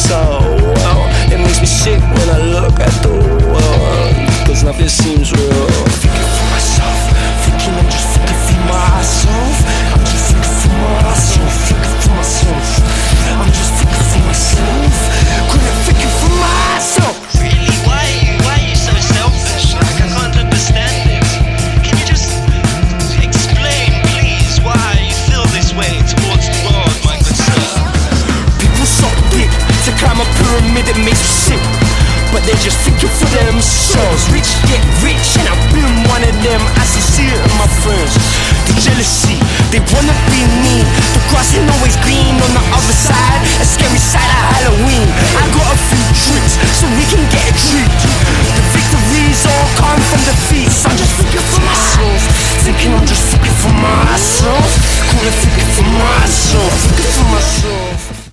so well. It makes me sick when I look at the world, cause nothing seems real. Thinking for myself, thinking I'm just thinking for myself. I'm just thinking for myself, thinking for myself. I'm just thinking for myself, couldn't thinking for myself. Really, why are you so selfish? Like, I can't understand it. Can you just explain, please, why you feel this way towards the world, my good sir? People so big to climb a pyramid, it makes me sick, but they're just thinking for themselves. Rich get rich, and I've been one of them. I see it in my friends. The jealousy, they wanna be me. The grass ain't always green on the other side